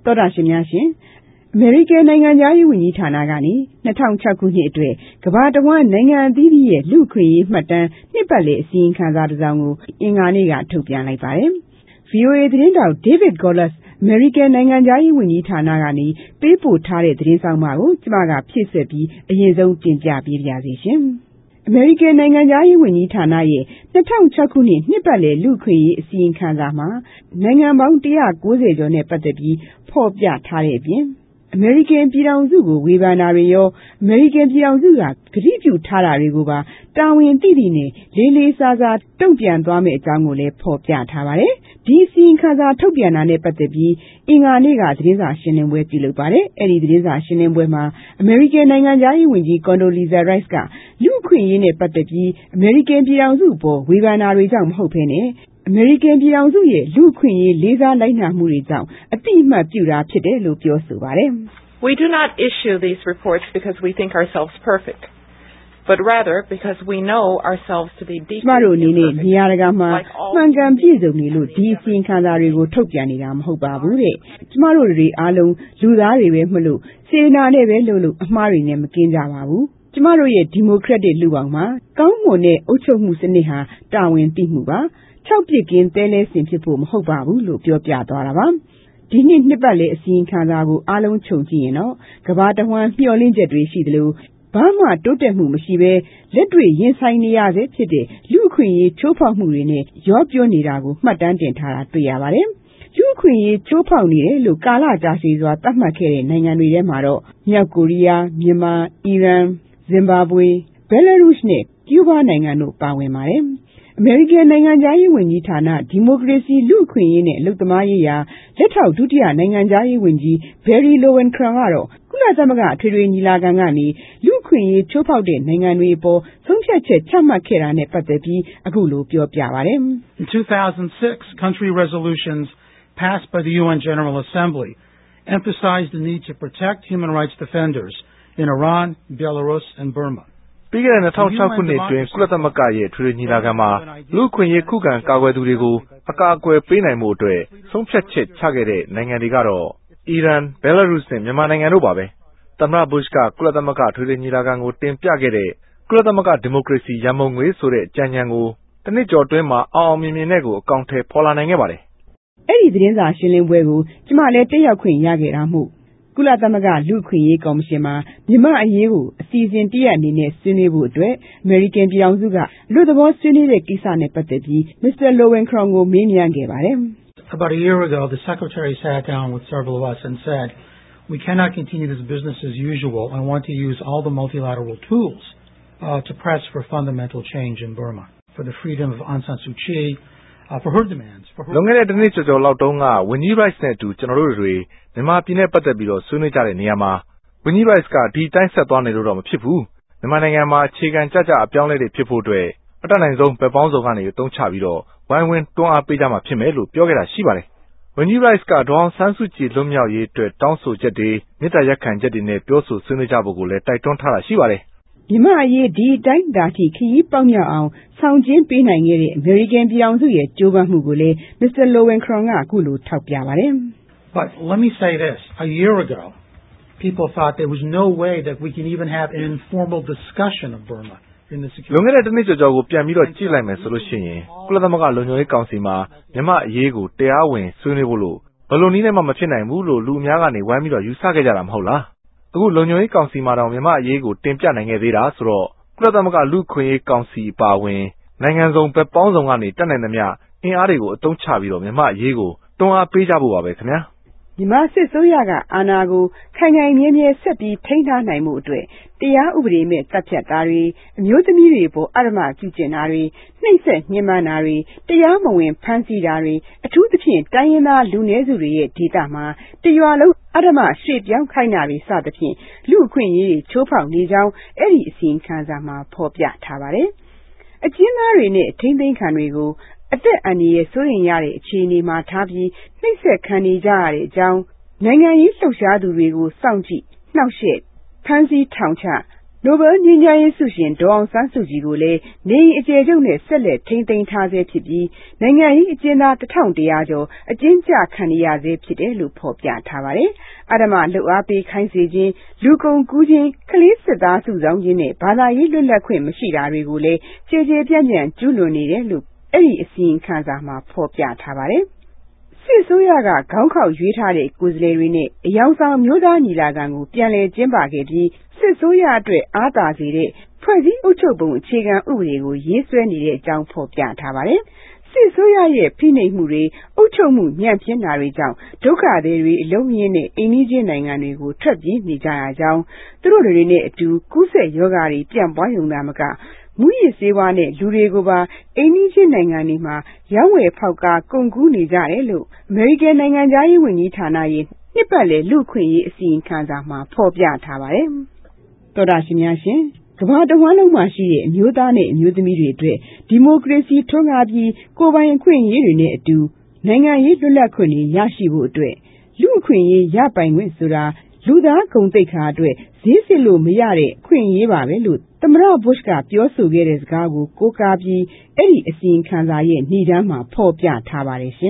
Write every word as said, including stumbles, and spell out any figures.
သောတာရှင်များရှင်အမေရိကန်နိုင်ငံသားရေးဝန်ကြီးဌာနကနေ၂၀၀၆ခုနှစ်အတွက်ကမ္ဘာတဝန်းနိုင်ငံအသီးသီးရဲ့လူ့အခွင့်အရေးမှတ်တမ်းနှစ်ပတ်လည်အစီရင်ခံစာတစ်စောင်ကိုအင်္ဂါနေ့ကထုတ်ပြန်လိုက်ပါတယ်။ဗွီအိုအေ သတင်းတောက် David Goldlust အမေရိကန်နိုင်ငံသားရေးဝန်ကြီးဌာနကနေပေးပို့ထားတဲ့သတင်းဆောင်မှာကိုကျမကဖြည့်ဆွက်ပြီးအရင်ဆုံးတင်ပြပေးပါရစေရှင်။အမေရိကန်နိုင်ငံသားရေးဝန်ကြီးဌာနရဲ့၂၀၀၆ခုနှစ်နှစ်ပတ်လည်လူ့အခွင့်အရေးအစီရင်ခံစာမှာနိုင်ငံပေါင်း၁၉၀ကျော်နဲ့ပတ်သက်ပြီးဖော်ပြထားတဲ့အပြင်အမေရိကန်ပြည်ထောင်စုကိုဝေဖန်တာတွေရောအမေရိကန်ပြည်ထောင်စုကကတိပြုထားတာတွေကိုပါတာဝန်သိသိနဲ့လေးလေးစားစားတုံ့ပြန်သွားမယ့်အကြောင်းကိုလည်းဖော်ပြထားပါတယ်။ဒီအစီရင်ခံစာထုတ်ပြန်တာနဲ့ပတ်သက်ပြီးအင်္ဂါနေ့ကသတင်းစာရှင်းလင်းပွဲပြုလုပ်ပါတယ်။အဲဒီသတင်းစာရှင်းလင်းပွဲမှာအမေရိကန်နိုင်ငံသားရေးဝန်ကြီး Condoleezza Rice ကလူ့အခွင့်အရေးနဲ့ပတ်သက်ပြီးအမေရိကန်ပြည်ထောင်စုအပေါ်ဝေဖန်တာတွေကြောင့်မဟုတ်ဘဲနဲ့အမေရိကန်ပြည်ထောင်စုရဲ့လူ့အခွင့်အရေးလေးစားလိုက်နာမှုတွေကြောင့်အတိအမှတ်ပြုတာဖြစ်တယ်လို့ပြောဆိုပါတယ်။ We do not issue these reports because we think ourselves perfect, but rather because we know ourselves to be deeply ကျမတို့အနေနဲ့နေရာတကာမှာမှန်ကန်ပြည့်စုံနေလို့ဒီအစီရင်ခံစာတွေကိုထုတ်ပြန်နေတာမဟုတ်ပါဘူးတဲ့။ကျမတို့တွေအားလုံးလူသားတွေပဲမလို့စေနာနဲ့ပဲလို့လို့အမှားတွေနဲ့မကင်းကြပါဘူး။ကျမတို့ရဲ့ဒီမိုကရက်တစ်လူပေါင်းမှာကောင်းမွန်တဲ့အုပ်ချုပ်မှုစနစ်ဟာတာဝန်သိမှုပါ။၆ပြစ်ကင်းသဲလဲစင်ဖြစ်ဖို့မဟုတ်ပါဘူးလို့ပြောပြသွားတာပါ။ဒီနှစ်နှစ်ပတ်လည်အစီရင်ခံစာကိုအားလုံးခြုံကြည့်ရင်တော့ကမ္ဘာတဝန်းမျှော်လင့်ချက်တွေရှိသလိုဘာမှတိုးတက်မှုမရှိဘဲလက်တွေ့ရင်ဆိုင်နေရဆဲဖြစ်တဲ့လူ့အခွင့်အရေးချိုးဖောက်မှုတွေနဲ့ရောပြောနေတာကိုမှတ်တမ်းတင်ထားတာတွေ့ရပါတယ်။လူ့အခွင့်အရေးချိုးဖောက်နေတယ်လို့ကာလကြာရှည်စွာသတ်မှတ်ခဲ့တဲ့နိုင်ငံတွေထဲမှာတော့မြောက်ကိုရီးယား၊မြန်မာ၊အီရန်၊ဇင်ဘာဘွေ၊ဘဲလာရုစ်နဲ့ကျူးဘားနိုင်ငံတို့ပါဝင်ပါတယ်။အမေရိကန်နိုင်ငံသားရေးဝန်ကြီးဌာနဒီမိုကရေစီလူ့အခွင့်အရေးနဲ့အလုပ်သမားရေးရာလက်ထောက်ဒုတိယနိုင်ငံသားရေးဝန်ကြီး Barry Lowenkron ကတော့ကုလသမဂ္ဂအထွေထွေညီလာခံကနေလူ့အခွင့်အရေးချိုးဖောက်တဲ့နိုင်ငံတွေအပေါ်ဆုံးဖြတ်ချက်ချမှတ်ခဲ့တာနဲ့ပတ်သက်ပြီးအခုလိုပြောပြပါတယ်။ In two thousand six, country resolutions passed by the U N General Assembly emphasized the need to protect human rights defenders in Iran, Belarus, and Burma. ပြီးခဲ့တဲ့၂၀၀၆ခုနှစ်အတွင်းကုလသမဂ္ဂရဲ့ထွေထွေညီလာခံမှာလူ့အခွင့်အရေးခုခံကာကွယ်သူတွေကိုအကာအကွယ်ပေးနိုင်မှုအတွက်ဆုံးဖြတ်ချက်ချခဲ့တဲ့နိုင်ငံတွေကတော့အီရန်၊ဘဲလာရုစ်နဲ့မြန်မာနိုင်ငံတို့ပါပဲ။သမ္မတ Bush ကကုလသမဂ္ဂထွေထွေညီလာခံကိုတင်ပြခဲ့တဲ့ကုလသမဂ္ဂဒီမိုကရေစီရန်ပုံငွေဆိုတဲ့ကြံဉာဏ်ကိုတစ်နှစ်ကျော်အတွင်းမှာအောင်အောင်မြင်မြင်နဲ့ကိုအကောင်အထည်ဖော်လာနိုင်ခဲ့ပါတယ်။အဲဒီသတင်းစာရှင်းလင်းပွဲကိုကျမလည်းတက်ရောက်ခွင့်ရခဲ့တာမို့ကုလသမဂ္ဂလူ့အခွင့်အရေးကော်မရှင်မှာမြန်မာအရေးကိုအစီအစဉ်တရက်အနေနဲ့ဆွေးနွေးဖို့အတွက်အမေရိကန်ပြည်ထောင်စုကအလို့သဘောဆွေးနွေးတဲ့ကိစ္စနဲ့ပတ်သက်ပြီး Mister Lowenkron ကိုမေးမြန်းခဲ့ပါတယ်။ About a year ago, the Secretary sat down with several of us and said, we cannot continue this business as usual and want to use all the multilateral tools uh, to press for fundamental change in Burma, for the freedom of Aung San Suu Kyi,Uh, for her demands, for her... လွန်ခဲ့တဲ့တစ်နှစ်ကျော်ကျော်လောက်တုန်းကဝန်ကြီး Rice နဲ့အတူကျွန်တော်တို့တွေမြန်မာပြည်နဲ့ပတ်သက်ပြီးတော့ဆွေးနွေးကြတဲ့နေရာမှာဝန်ကြီး Rice ကဒီတိုင်းဆက်သွားနေလို့တော့မဖြစ်ဘူးမြန်မာနိုင်ငံမှာအခြေခံကြကြအပြောင်းလဲတွေဖြစ်ဖို့အတွက်အတတ်နိုင်ဆုံးဘက်ပေါင်းစုံကနေအသုံးချပြီးတော့ဝိုင်းဝန်းတွန်းအားပေးကြမှာဖြစ်မယ်လို့ပြောခဲ့တာရှိပါတယ်ဝန်ကြီး Rice ကဒေါ်အောင်ဆန်းစုကြည်လွတ်မြောက်ရေးအတွက်တောင်းဆိုချက်တွေမေတ္တာရပ်ခံချက်တွေနဲ့ပြောဆိုဆွေးနွေးကြဖို့ကိုလည်းတိုက်တွန်းထားတာရှိပါတယ်မြန်မာအရေးဒီတိုင်းဒါထိခရီးပေါက်မြောက်အောင်ဆောင်ကျင်းပေးနိုင်ခဲ့တဲ့အမေရိကန်ပြည်ထောင်စုရဲ့ကြိုးပမ်းမှုကိုလည်း Mister Lowenkron ကအခုလိုထောက်ပြပါတယ် But let me say this, a year ago people thought there was no way that we can even have an informal discussion of Burma in the security လွန်ခဲ့တဲ့တစ်နှစ်ကျော်ကျော်ကိုပြန်ပြီးတော့ကြည့်လိုက်မယ်ဆိုလို့ရှိရင်ကုလသမဂ္ဂလုံခြုံရေးကောင်စီမှာမြန်မာအရေးကိုတရားဝင်ဆွေးနွေးဖို့လို့ဘယ်လိုနည်းနဲ့မှမဖြစ်နိုင်ဘူးလို့လူအများကနေဝိုင်းပြီးတော့ယူဆခဲ့ကြတာမဟုတ်လားအခုလုံခြုံရေးကောင်စီမှာတော့မြန်မာအရေးကိုတင်ပြနိုင်ခဲ့သေးတာဆိုတော့ကုလသမဂ္ဂလူ့အခွင့်အရေးကောင်စီအပါအဝင်နိုင်ငံစုံဘက်ပေါင်းစုံကနေတက်နိုင်သမျှအင်အားတွေကိုအသုံးချပြီးတော့မြန်မာအရေးကိုတွန်းအားပေးကြဖို့ပါပဲခင်ဗျာမြန်မာစစ်ဆိုးရကအာဏာကိုခိုင်ခိုင်မြဲမြဲဆက်ပြီးထိန်းထားနိုင်မှုအတွက်တရားဥပဒေမဲ့တပ်ဖြတ်တာတွေအမျိုးသမီးတွေပေါ်အဓမ္မပြုကျင့်တာတွေနှိပ်စက်ညှဉ်းပန်းတာတွေတရားမဝင်ဖမ်းဆီးတာတွေအထူးသဖြင့်တိုင်းရင်းသားလူနည်းစုတွေရဲ့ဒေသမှာတရွာလုံးအဓမ္မရွှေ့ပြောင်းခိုင်းတာတွေစသဖြင့်လူအခွင့်အရေးချိုးဖောက်နေကြောင်းအဲ့ဒီအစီရင်ခံစာမှာဖော်ပြထားပါတယ်အကျဉ်းသားတွေနဲ့ထိန်းသိမ်းခံတွေကိုအသက်အန္တရာယ်စိုးရိမ်ရတဲ့အခြေအနေမှာထားပြီးနှိပ်စက်ခံနေကြရတဲ့အကြောင်းနိုင်ငံရေးလှုပ်ရှားသူတွေကိုစောင့်ကြည့်နှောက်ယှက်ဖမ်းဆီးထောင်ချနိုဘယ်ငြိမ်းချမ်းရေးဆုရှင်ဒေါ်အောင်ဆန်းစုကြည်ကိုလည်းနေအိမ်အကျယ်ချုပ်နဲ့ဆက်လက်ထိန်းသိမ်းထားဆဲဖြစ်ပြီးနိုင်ငံရေးအကျဉ်းသားတစ်ထောင်တစ်ရာကျော်အကျဉ်းချခံရဆဲဖြစ်တယ်လို့ဖော်ပြထားပါတယ်။အဓမ္မလှုပ်အားပေးခိုင်းစေခြင်းလူကုန်ကူးခြင်းကလေးစစ်သားစုဆောင်းခြင်းနဲ့ဘာသာရေးလွတ်လပ်ခွင့်မရှိတာတွေကိုလည်းကြေကြေပြန့်ပြန့်ကျူးလွန်နေတယ်လို့အဲ့ဒီအစီရင်ခံစာမှာဖော်ပြထားပါတယ်။စစ်ဆိုးရကခေါင်းခေါက်ရွေးထားတဲ့ကိုယ်စားလှယ်တွေနဲ့အယောင်ဆောင်မျိုးသားညီလာခံကိုပြန်လည်ကျင်းပခဲ့ပြီးစစ်ဆိုးရအတွက်အားသာစေတဲ့ဖွဲ့စည်းအုပ်ချုပ်ပုံအခြေခံဥပဒေကိုရေးဆွဲနေတဲ့အကြောင်းဖော်ပြထားပါတယ်။စစ်ဆိုးရရဲ့ဖိနှိပ်မှုတွေအုပ်ချုပ်မှုညံ့ဖျင်းတာတွေကြောင့်ဒုက္ခသည်တွေအလုံးရင်းနဲ့အိမ်နီးချင်းနိုင်ငံတွေကိုထွက်ပြေးနေကြရကြောင်းသူတို့တွေနဲ့အတူကူးစက်ရောဂါတွေပြန့်ပွားရုံသာမကမူရစ်ဆေးဝါးနဲ့လူတွေကိုပါအိမ်နီးချင်းနိုင်ငံတွေမှာရောင်းဝယ်ဖောက်ကားကုန်ကူးနေကြတယ်လို့အမေရိကန်နိုင်ငံသားရေးဝန်ကြီးဌာနရဲ့နှစ်ပတ်လည်လူ့ခွင့်ရေးအစီရင်ခံစာမှာဖော်ပြထားပါတယ်။သောတာရှင်များရှင်ကမ္ဘာတဝန်းလုံးမှာရှိတဲ့အမျိုးသားနဲ့အမျိုးသမီးတွေအတွက်ဒီမိုကရေစီထွန်းကားပြီးကိုယ်ပိုင်အခွင့်အရေးတွေနဲ့အတူနိုင်ငံရေးလွတ်လပ်ခွင့်တွေရရှိဖို့အတွက်လူ့အခွင့်အရေးရပိုင်ခွင့်ဆိုတာလူသားဂုဏ်သိက္ခာအတွက်ဈေးစစ်လို့မရတဲ့အခွင့်အရေးပါပဲလို့သမ္မတဘုရှ်ကပြောဆိုခဲ့တဲ့စကားကိုကိုးကားပြီးအဲ့ဒီအစီရင်ခံစာရဲ့ဏ္ဍာန်းမှာဖော်ပြထားပါတယ်ရှင